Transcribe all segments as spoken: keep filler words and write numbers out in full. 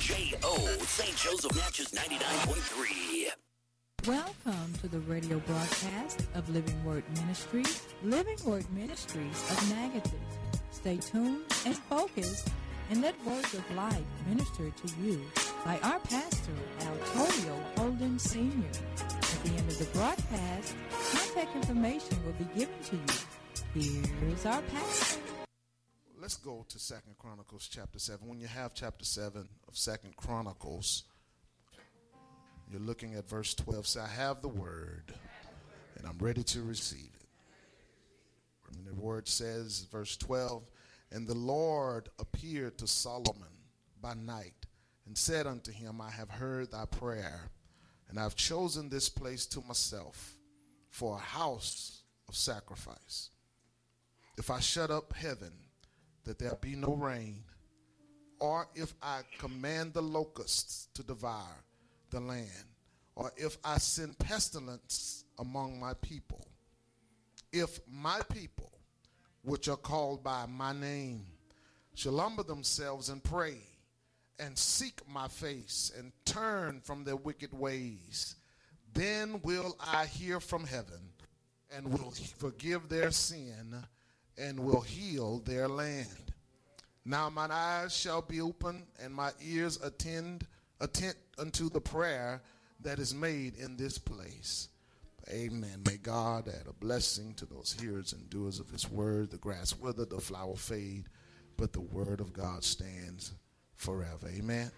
J O, Saint Joseph Natchez ninety-nine point three. Welcome to the radio broadcast of Living Word Ministries, Living Word Ministries of Natchez. Stay tuned and focused, and let words of life minister to you by our pastor, Antonio Holden Senior At the end of the broadcast, contact information will be given to you. Here's our pastor. Let's go to Second Chronicles chapter seven. When you have chapter seven of Second Chronicles, you're looking at verse twelve. Say, I have the word, and I'm ready to receive it. And the word says, verse twelve, and the Lord appeared to Solomon by night and said unto him, I have heard thy prayer, and I've chosen this place to myself for a house of sacrifice. If I shut up heaven, that there be no rain, or if I command the locusts to devour the land, or if I send pestilence among my people, if my people, which are called by my name, shall humble themselves and pray, and seek my face, and turn from their wicked ways, then will I hear from heaven, and will forgive their sin, and will heal their land. Now mine eyes shall be open, and my ears attend attent unto the prayer that is made in this place. Amen. May God add a blessing to those hearers and doers of his word. The grass wither, the flower fade, but the word of God stands forever. Amen.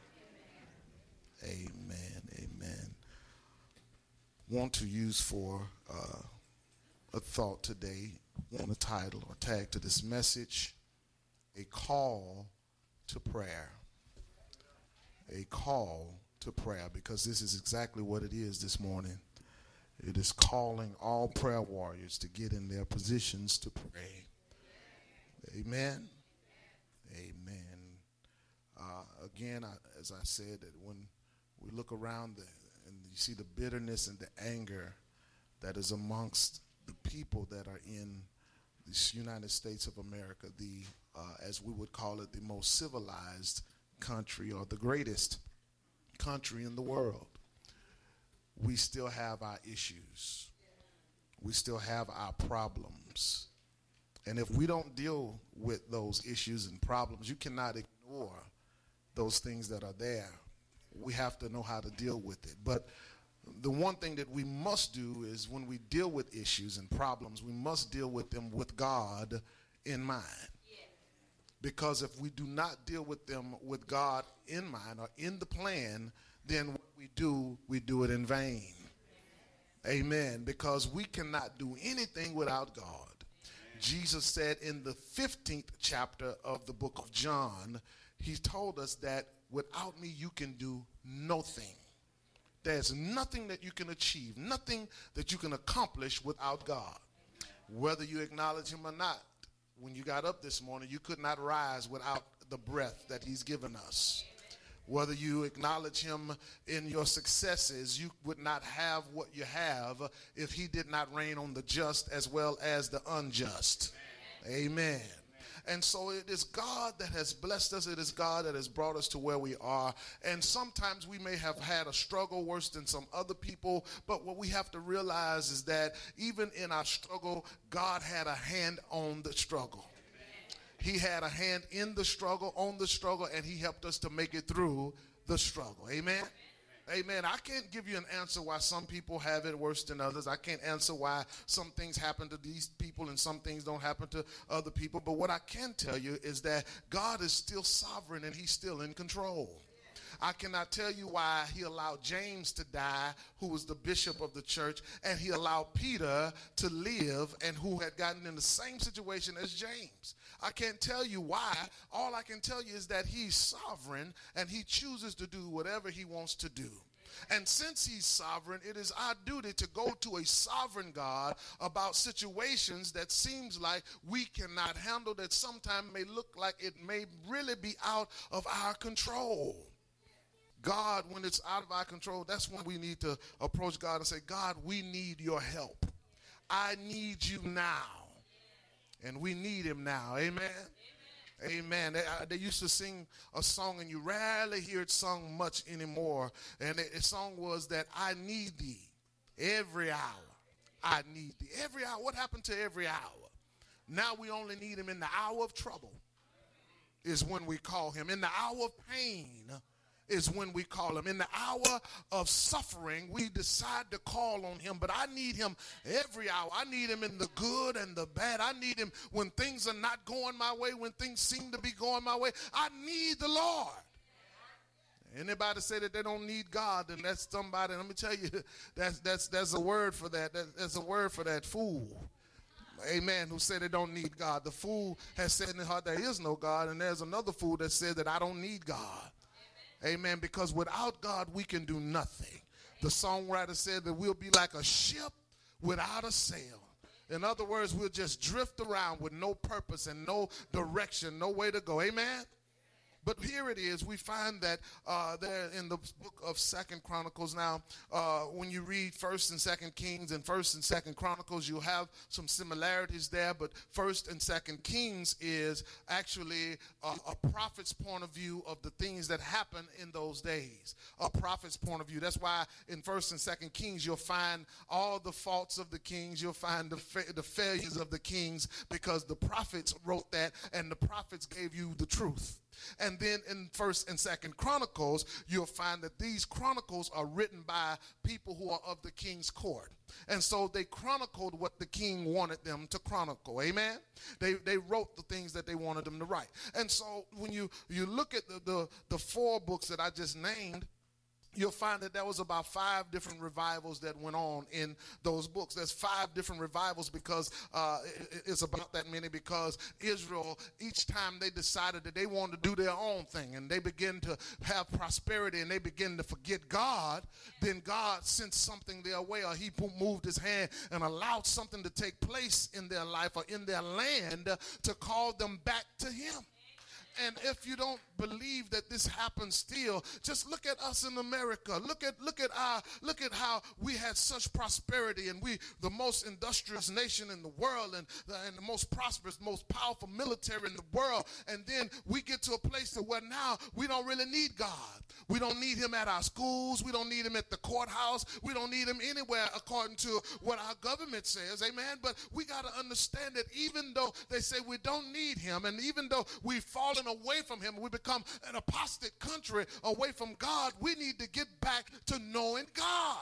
Amen. Amen. Want to use for uh, a thought today, want a title or tag to this message, a call to prayer. A call to prayer, because this is exactly what it is this morning. It is calling all prayer warriors to get in their positions to pray. Amen. Amen. Uh, again, I, as I said, that when we look around the, and you see the bitterness and the anger that is amongst the people that are in the United States of America, the uh, as we would call it, the most civilized country, or the greatest country in the world, we still have our issues. We still have our problems. And if we don't deal with those issues and problems, you cannot ignore those things that are there. We have to know how to deal with it. But the one thing that we must do is, when we deal with issues and problems, we must deal with them with God in mind. Because if we do not deal with them with God in mind or in the plan, then what we do, we do it in vain. Amen. Because we cannot do anything without God. Jesus said in the fifteenth chapter of the book of John, he told us that without me you can do nothing. There's nothing that you can achieve, nothing that you can accomplish without God. Whether you acknowledge him or not, when you got up this morning, you could not rise without the breath that he's given us. Whether you acknowledge him in your successes, you would not have what you have if he did not reign on the just as well as the unjust. Amen. And so it is God that has blessed us. It is God that has brought us to where we are. And sometimes we may have had a struggle worse than some other people. But what we have to realize is that even in our struggle, God had a hand on the struggle. He had a hand in the struggle, on the struggle, and he helped us to make it through the struggle. Amen. Amen. I can't give you an answer why some people have it worse than others. I can't answer why some things happen to these people and some things don't happen to other people. But what I can tell you is that God is still sovereign and he's still in control. I cannot tell you why he allowed James to die, who was the bishop of the church, and he allowed Peter to live, and who had gotten in the same situation as James. I can't tell you why. All I can tell you is that he's sovereign, and he chooses to do whatever he wants to do. And since he's sovereign, it is our duty to go to a sovereign God about situations that seems like we cannot handle, that sometimes may look like it may really be out of our control. God, when it's out of our control, that's when we need to approach God and say, God, we need your help. I need you now. And we need him now. Amen. Amen. They, uh, they used to sing a song, and you rarely hear it sung much anymore. And the, the song was that I need thee every hour. I need thee every hour. What happened to every hour? Now we only need him in the hour of trouble is when we call him. In the hour of pain is when we call him. In the hour of suffering, we decide to call on him. But I need him every hour. I need him in the good and the bad. I need him when things are not going my way, when things seem to be going my way. I need the Lord. Anybody say that they don't need God, then that's somebody. Let me tell you, that's that's that's a word for that. that that's a word for that fool. Amen, who said they don't need God. The fool has said in his heart there is no God, and there's another fool that said that I don't need God. Amen, because without God, we can do nothing. The songwriter said that we'll be like a ship without a sail. In other words, we'll just drift around with no purpose and no direction, no way to go. Amen? But here it is. We find that uh, there in the book of Second Chronicles. Now, uh, when you read First and Second Kings and First and Second Chronicles, you'll have some similarities there. But First and Second Kings is actually a, a prophet's point of view of the things that happened in those days. A prophet's point of view. That's why in First and Second Kings, you'll find all the faults of the kings. You'll find the fa- the failures of the kings, because the prophets wrote that, and the prophets gave you the truth. And then in First and Second Chronicles, you'll find that these chronicles are written by people who are of the king's court. And so they chronicled what the king wanted them to chronicle. Amen? They they wrote the things that they wanted them to write. And so when you, you look at the, the, the four books that I just named, you'll find that there was about five different revivals that went on in those books. There's five different revivals because uh, it, it's about that many, because Israel, each time they decided that they wanted to do their own thing and they begin to have prosperity and they begin to forget God, then God sent something their way, or he moved his hand and allowed something to take place in their life or in their land to call them back to him. And if you don't believe that this happens still, just look at us in America. Look at look at our look at how we had such prosperity, and we the most industrious nation in the world, and the, and the most prosperous, most powerful military in the world. And then we get to a place to where now we don't really need God. We don't need him at our schools. We don't need him at the courthouse. We don't need him anywhere according to what our government says. Amen. But we got to understand that even though they say we don't need him, and even though we've fallen away from him, we become an apostate country away from God, we need to get back to knowing God.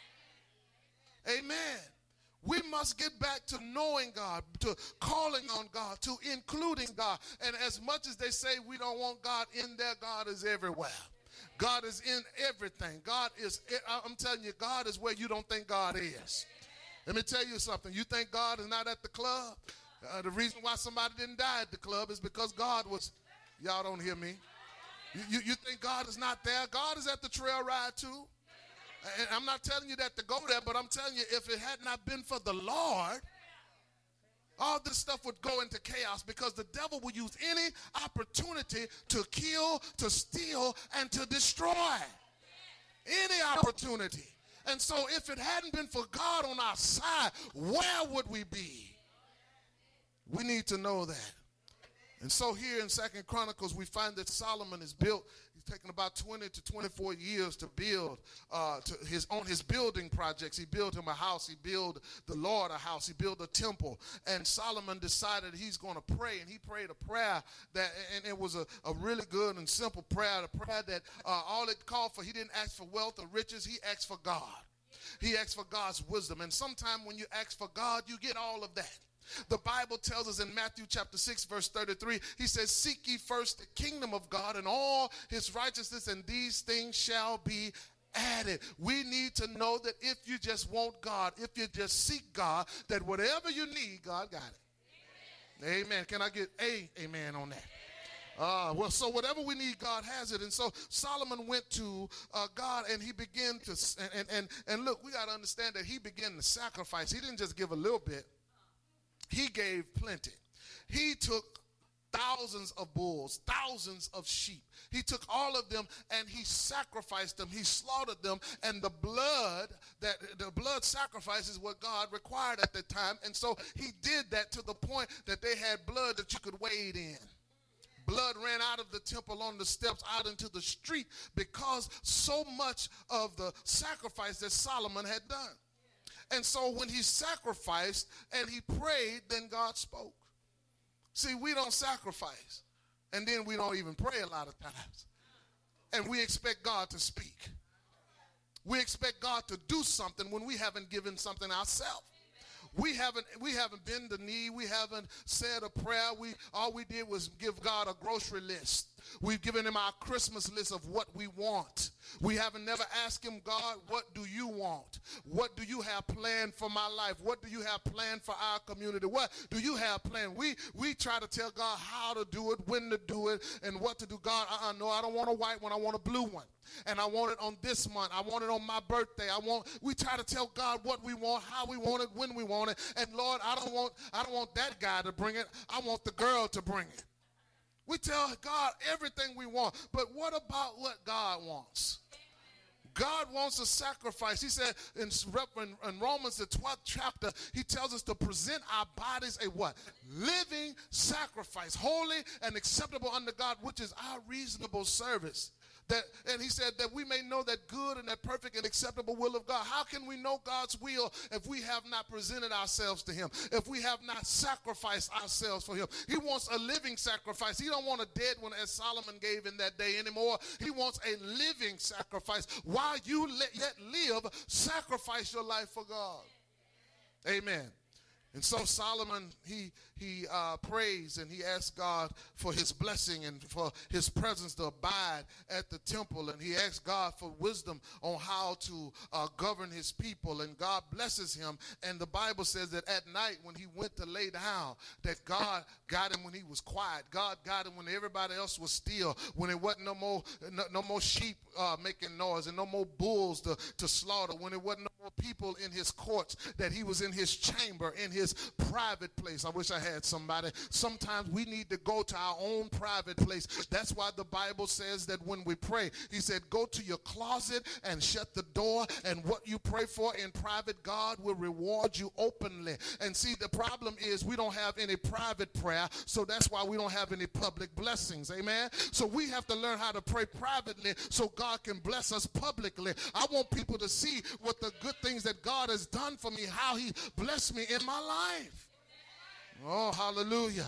Amen. We must get back to knowing God, to calling on God, to including God. And as much as they say we don't want God in there, God is everywhere. God is in everything. God is, I'm telling you, God is where you don't think God is. Let me tell you something. You think God is not at the club? Uh, the reason why somebody didn't die at the club is because God was, y'all don't hear me. You, you, you think God is not there? God is at the trail ride too. And I'm not telling you that to go there, but I'm telling you, if it had not been for the Lord, all this stuff would go into chaos, because the devil will use any opportunity to kill, to steal, and to destroy. Any opportunity. And so if it hadn't been for God on our side, where would we be? We need to know that. And so here in Second Chronicles, we find that Solomon is built. He's taken about twenty to twenty-four years to build uh, to his on his building projects. He built him a house. He built the Lord a house. He built a temple. And Solomon decided he's going to pray. And he prayed a prayer that, and it was a, a really good and simple prayer. A prayer that uh, all it called for, he didn't ask for wealth or riches. He asked for God. He asked for God's wisdom. And sometimes when you ask for God, you get all of that. The Bible tells us in Matthew chapter six, verse thirty-three, he says, seek ye first the kingdom of God and all his righteousness, and these things shall be added. We need to know that if you just want God, if you just seek God, that whatever you need, God got it. Amen. Amen. Can I get a amen on that? Uh, well, so whatever we need, God has it. And so Solomon went to uh, God, and he began to, and, and, and look, we got to understand that he began to sacrifice. He didn't just give a little bit. He gave plenty. He took thousands of bulls, thousands of sheep. He took all of them and he sacrificed them. He slaughtered them, and the blood, that the blood sacrifice is what God required at the time. And so he did that to the point that they had blood that you could wade in. Blood ran out of the temple on the steps out into the street because so much of the sacrifice that Solomon had done. And so when he sacrificed and he prayed, then God spoke. See, we don't sacrifice, and then we don't even pray a lot of times. And we expect God to speak. We expect God to do something when we haven't given something ourselves. We haven't we haven't bent the knee. We haven't said a prayer. We all we did was give God a grocery list. We've given him our Christmas list of what we want. We haven't never asked him, God, what do you want? What do you have planned for my life? What do you have planned for our community? What do you have planned? We we try to tell God how to do it, when to do it, and what to do. God, uh-uh, no, I don't want a white one. I want a blue one. And I want it on this month. I want it on my birthday. I want. We try to tell God what we want, how we want it, when we want it. And Lord, I don't want. I don't want that guy to bring it. I want the girl to bring it. We tell God everything we want. But what about what God wants? God wants a sacrifice. He said in, in Romans, the twelfth chapter, he tells us to present our bodies a what? Living sacrifice, holy and acceptable unto God, which is our reasonable service. That, and he said that we may know that good and that perfect and acceptable will of God. How can we know God's will if we have not presented ourselves to him, if we have not sacrificed ourselves for him? He wants a living sacrifice. He don't want a dead one as Solomon gave in that day anymore. He wants a living sacrifice. While you yet live, sacrifice your life for God. Amen. And so Solomon, he he uh, prays and he asks God for his blessing and for his presence to abide at the temple. And he asks God for wisdom on how to uh, govern his people. And God blesses him. And the Bible says that at night when he went to lay down, that God got him when he was quiet. God got him when everybody else was still, when it wasn't no more, no, no more sheep uh, making noise and no more bulls to, to slaughter, when it wasn't no more people in his courts, that he was in his chamber, in his private place. I wish I had somebody. Sometimes we need to go to our own private place. That's why the Bible says that when we pray, he said, go to your closet and shut the door, and what you pray for in private, God will reward you openly. And see, the problem is we don't have any private prayer, so that's why we don't have any public blessings. Amen? So we have to learn how to pray privately so God can bless us publicly. I want people to see what the good things that God has done for me, how he blessed me in my life. Oh, hallelujah.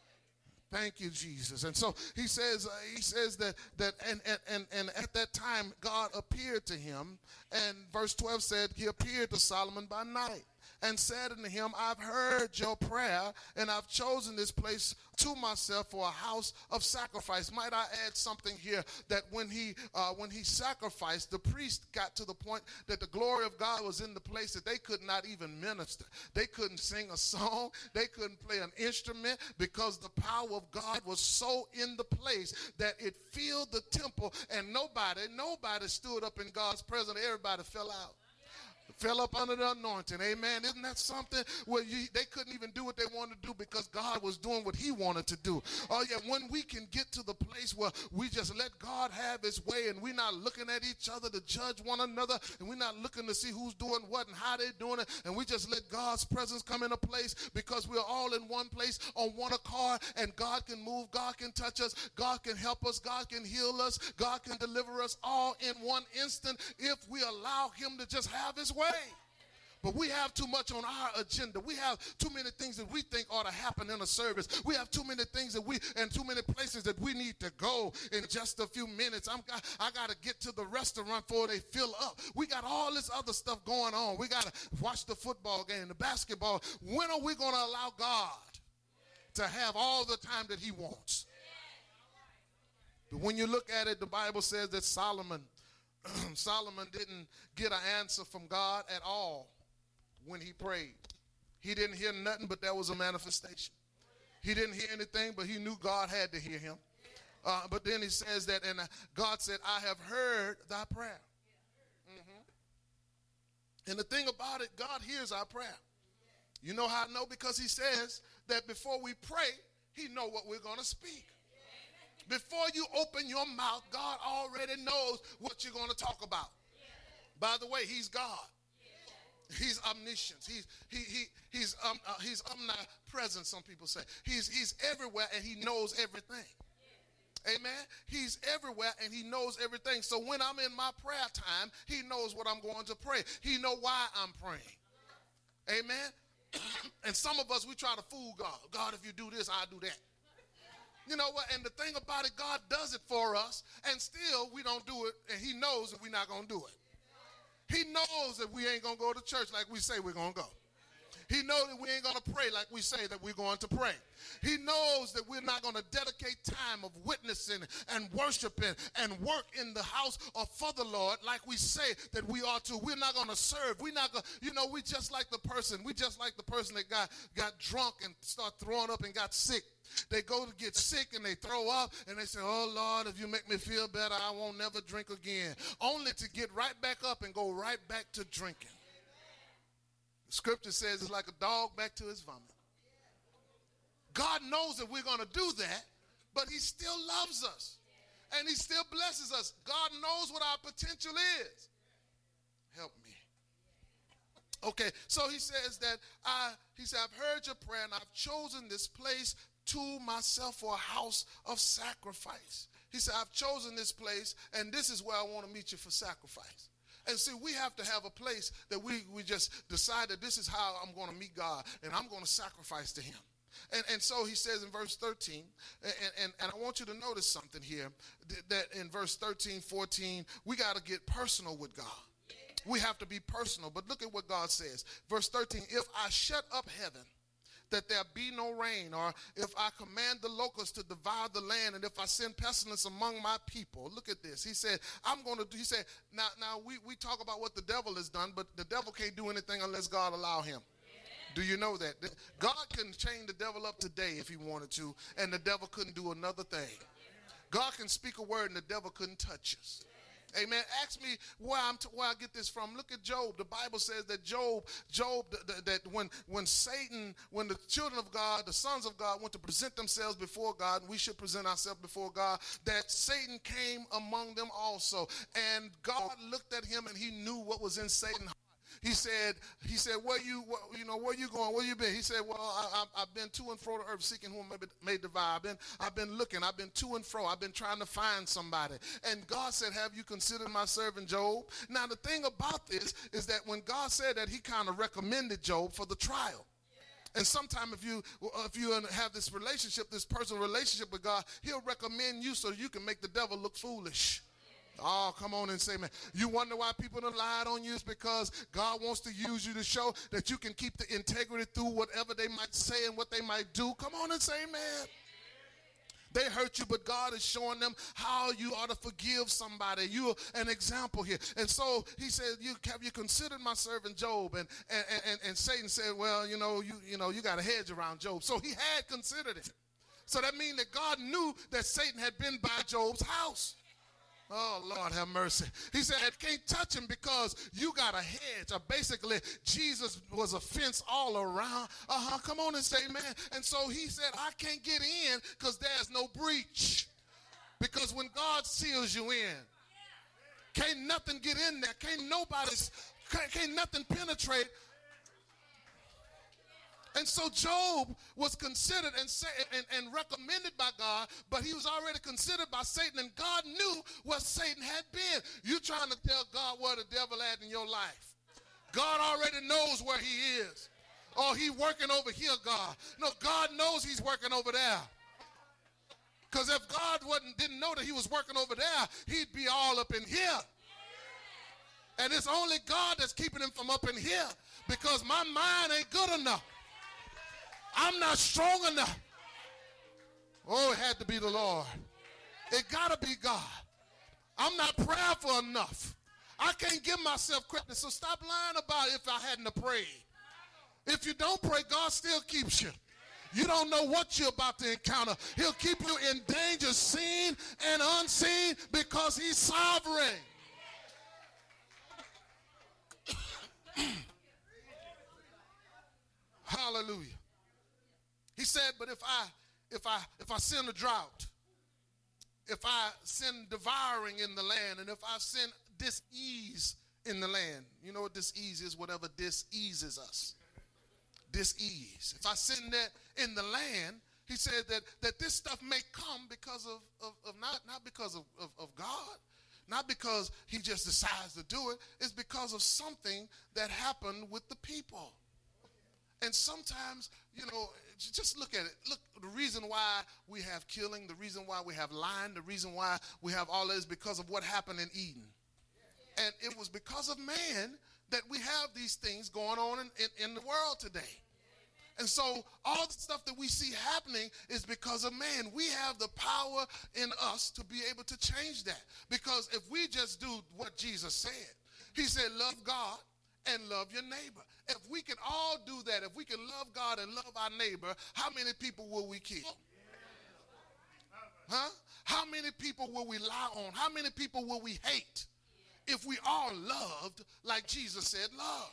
Thank you, Jesus. And so he says, uh, he says that, that and, and, and, and at that time, God appeared to him. And verse twelve said, he appeared to Solomon by night and said unto him, I've heard your prayer, and I've chosen this place to myself for a house of sacrifice. Might I add something here, that when he uh, when he sacrificed, the priest got to the point that the glory of God was in the place that they could not even minister. They couldn't sing a song. They couldn't play an instrument, because the power of God was so in the place that it filled the temple, and nobody, nobody stood up in God's presence. Everybody fell out. Fell up under the anointing. Amen. Isn't that something? Well, you, they couldn't even do what they wanted to do because God was doing what he wanted to do. Oh, yeah, when we can get to the place where we just let God have his way, and we're not looking at each other to judge one another, and we're not looking to see who's doing what and how they're doing it, and we just let God's presence come in a place, because we're all in one place on one accord, and God can move, God can touch us, God can help us, God can heal us, God can deliver us all in one instant if we allow him to just have his way. But we have too much on our agenda. We have too many things that we think ought to happen in a service. We have too many things that we, and too many places that we need to go in just a few minutes. I'm, I got to get to the restaurant before they fill up. We got all this other stuff going on. We got to watch the football game, the basketball. When are we going to allow God to have all the time that he wants? But when you look at it, the Bible says that Solomon Solomon didn't get an answer from God at all when he prayed. He didn't hear nothing, but there was a manifestation. He didn't hear anything, but he knew God had to hear him. Uh, but then he says that, and God said, I have heard thy prayer. Mm-hmm. And the thing about it, God hears our prayer. You know how I know? Because he says that before we pray, he knows what we're going to speak. Before you open your mouth, God already knows what you're going to talk about. By the way, he's God. He's omniscient. He's he he he's um uh, he's omnipresent. Some people say he's he's everywhere, and he knows everything. Amen. He's everywhere and he knows everything. So when I'm in my prayer time, he knows what I'm going to pray. He know why I'm praying. Amen. And some of us, we try to fool God. God, if you do this, I'll do that. You know what? And the thing about it, God does it for us, and still we don't do it, and he knows that we're not going to do it. He knows that we ain't going to go to church like we say we're going to go. He knows that we ain't going to pray like we say that we're going to pray. He knows that we're not going to dedicate time of witnessing and worshiping and work in the house or for the Lord like we say that we ought to. We're not going to serve. We're not going to, you know, we just like the person. We just like the person that got, got drunk and start throwing up and got sick. They go to get sick and they throw up and they say, oh, Lord, if you make me feel better, I won't never drink again. Only to get right back up and go right back to drinking. The scripture says it's like a dog back to his vomit. God knows that we're going to do that, but he still loves us. And he still blesses us. God knows what our potential is. Help me. Okay, so he says that I, he said, I've heard your prayer and I've chosen this place to myself for a house of sacrifice. He said, I've chosen this place and this is where I want to meet you for sacrifice. And see, we have to have a place that we, we just decide that this is how I'm going to meet God and I'm going to sacrifice to him. And, and so he says in verse thirteen, and, and, and I want you to notice something here, that in verse thirteen, fourteen, we got to get personal with God. We have to be personal. But look at what God says. Verse thirteen, if I shut up heaven, that there be no rain, or if I command the locusts to devour the land, and if I send pestilence among my people. Look at this. He said, I'm going to do, he said, now, now we, we talk about what the devil has done, but the devil can't do anything unless God allow him. Do you know that? God can chain the devil up today if he wanted to, and the devil couldn't do another thing. God can speak a word and the devil couldn't touch us. Amen. Ask me where I'm t- where I get this from. Look at Job. The Bible says that Job, Job, th- th- that when when Satan, when the children of God, the sons of God, went to present themselves before God, and we should present ourselves before God, that Satan came among them also, and God looked at him and he knew what was in Satan's heart. He said, he said, where you, where, you know, where you going? Where you been? He said, well, I, I, I've been to and fro the earth seeking whom may, may devour. I've been, I've been looking. I've been to and fro. I've been trying to find somebody. And God said, have you considered my servant Job? Now, the thing about this is that when God said that, he kind of recommended Job for the trial. And sometimes if you if you have this relationship, this personal relationship with God, he'll recommend you so you can make the devil look foolish. Oh, come on and say, man. You wonder why people have lied on you? It's because God wants to use you to show that you can keep the integrity through whatever they might say and what they might do. Come on and say, man. They hurt you, but God is showing them how you ought to forgive somebody. You're an example here. And so he said, you, have you considered my servant Job? And, and, and, and Satan said, well, you know, you, you know, you got a hedge around Job. So he had considered it. So that means that God knew that Satan had been by Job's house. Oh, Lord have mercy. He said, I can't touch him because you got a hedge. Or basically, Jesus was a fence all around. Uh-huh, come on and say amen. And so he said, I can't get in because there's no breach. Because when God seals you in, can't nothing get in there. Can't nobody, can't, can't nothing penetrate. And so Job was considered and, say, and, and recommended by God, but he was already considered by Satan, and God knew where Satan had been. You're trying to tell God where the devil at in your life. God already knows where he is. Oh, he working over here, God. No, God knows he's working over there. Because if God wasn't, didn't know that he was working over there, he'd be all up in here. And it's only God that's keeping him from up in here because my mind ain't good enough. I'm not strong enough. Oh, it had to be the Lord. It got to be God. I'm not prayerful enough. I can't give myself credit. So stop lying about it if I hadn't prayed. If you don't pray, God still keeps you. You don't know what you're about to encounter. He'll keep you in danger, seen and unseen, because he's sovereign. Hallelujah. He said, but if I if I if I send a drought, if I send devouring in the land, and if I send dis-ease in the land, you know what dis-ease is? Whatever dis-eases us. Dis-ease. If I send that in the land, He said that, that this stuff may come because of, of, of not, not because of, of, of God, not because he just decides to do it. It's because of something that happened with the people. And sometimes, you know, just look at it. Look, the reason why we have killing, the reason why we have lying, the reason why we have all that is because of what happened in Eden. And it was because of man that we have these things going on in, in, in the world today. And so all the stuff that we see happening is because of man. We have the power in us to be able to change that. Because if we just do what Jesus said, he said, love God and love your neighbor. If we can all do that, if we can love God and love our neighbor, how many people will we kill? Huh? How many people will we lie on? How many people will we hate if we all loved like Jesus said love?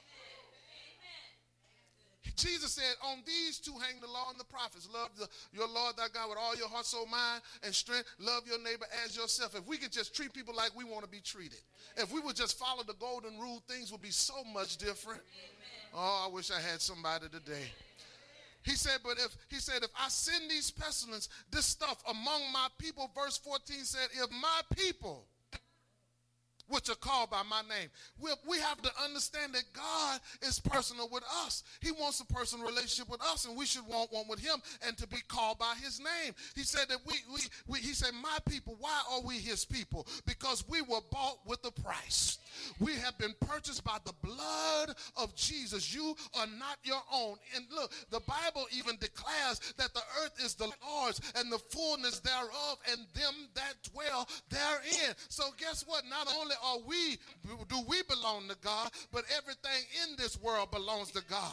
Jesus said, on these two hang the law and the prophets. Love the, your Lord thy God with all your heart, soul, mind, and strength. Love your neighbor as yourself. If we could just treat people like we want to be treated, if we would just follow the golden rule, things would be so much different. Oh, I wish I had somebody today. He said, but if he said, if I send these pestilence, this stuff among my people, verse fourteen said, if my people, which are called by my name. We, we have to understand that God is personal with us. He wants a personal relationship with us, and we should want one with him and to be called by his name. He said that we, we, we he said, my people, why are we his people? Because we were bought with a price. We have been purchased by the blood of Jesus. You are not your own. And look, the Bible even declares that the earth is the Lord's and the fullness thereof and them that dwell therein. So guess what? Not only are we, do we belong to God, but everything in this world belongs to God.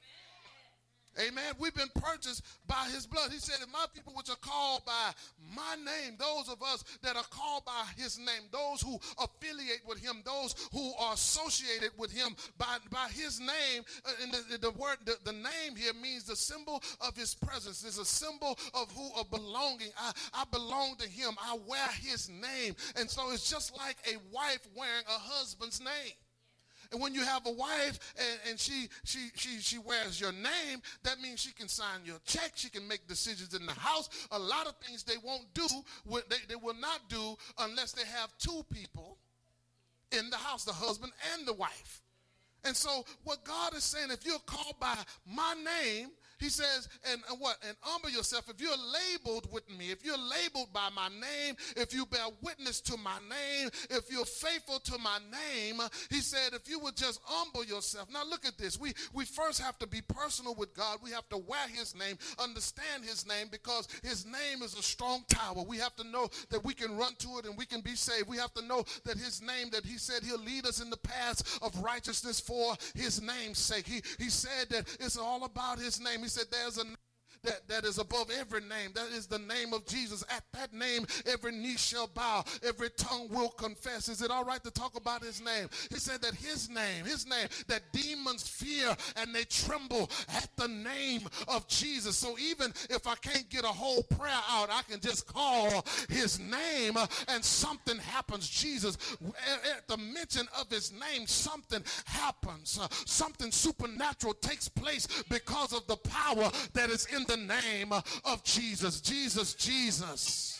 Amen. We've been purchased by his blood. He said, if my people which are called by my name, those of us that are called by his name, those who affiliate with him, those who are associated with him by, by his name, uh, and the, the word, the, the name here means the symbol of his presence. It's a symbol of who, of belonging. I, I belong to him. I wear his name. And so it's just like a wife wearing a husband's name. And when you have a wife and, and she, she, she, she wears your name, that means she can sign your check. She can make decisions in the house. A lot of things they won't do, they, they will not do unless they have two people in the house, the husband and the wife. And so what God is saying, if you're called by my name, he says, and, and what? And humble yourself. If you're labeled with me, if you're labeled by my name, if you bear witness to my name, if you're faithful to my name, he said, if you would just humble yourself. Now look at this. We, we first have to be personal with God. We have to wear his name, understand his name, because his name is a strong tower. We have to know that we can run to it and we can be saved. We have to know that his name, that he said he'll lead us in the paths of righteousness for his name's sake. He, he said that it's all about his name. He said there's a name that, that is above every name. That is the name of Jesus. At that name, every knee shall bow, every tongue will confess. Is it all right to talk about his name? He said that his name, his name, that demons fear and they tremble at the name of Jesus. So even if I can't get a whole prayer out, I can just call his name and something happens. Jesus, at the mention of his name, something happens. Uh, something supernatural takes place because of the power that is in the name of Jesus. Jesus, Jesus.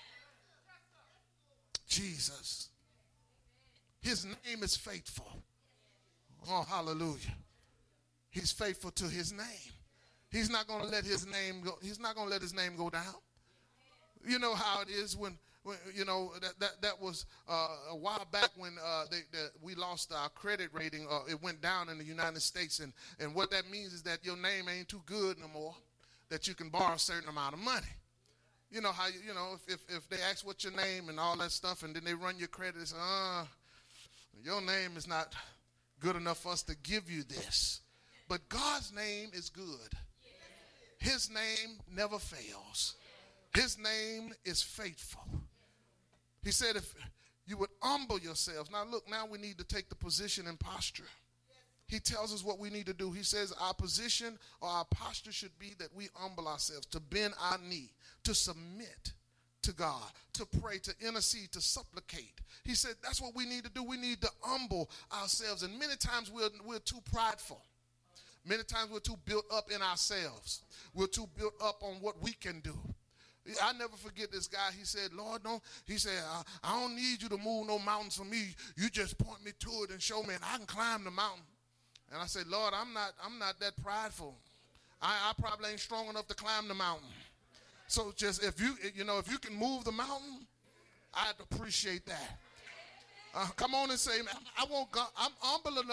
Jesus. His name is faithful. Oh, hallelujah. He's faithful to his name. He's not going to let his name go. He's not going to let his name go down. You know how it is when, when you know, that, that, that was uh, a while back when uh, they, they, we lost our credit rating. Uh, it went down in the United States. And, and what that means is that your name ain't too good no more, that you can borrow a certain amount of money. You know how, you, you know, if, if, if they ask what's your name and all that stuff, and then they run your credit and say, uh, your name is not good enough for us to give you this. But God's name is good. His name never fails. His name is faithful. He said if you would humble yourselves. Now look, now we need to take the position and posture. He tells us what we need to do. He says our position or our posture should be that we humble ourselves, to bend our knee, to submit to God, to pray, to intercede, to supplicate. He said that's what we need to do. We need to humble ourselves. And many times we're, we're too prideful. Many times we're too built up in ourselves. We're too built up on what we can do. I never forget this guy. He said, Lord, don't, he said, I, I don't need you to move no mountains for me. You just point me to it and show me, and I can climb the mountain. And I said, Lord, I'm not, I'm not that prideful. I, I probably ain't strong enough to climb the mountain. So just if you, you know, if you can move the mountain, I'd appreciate that. Uh, come on and say, I want God, I'm humble enough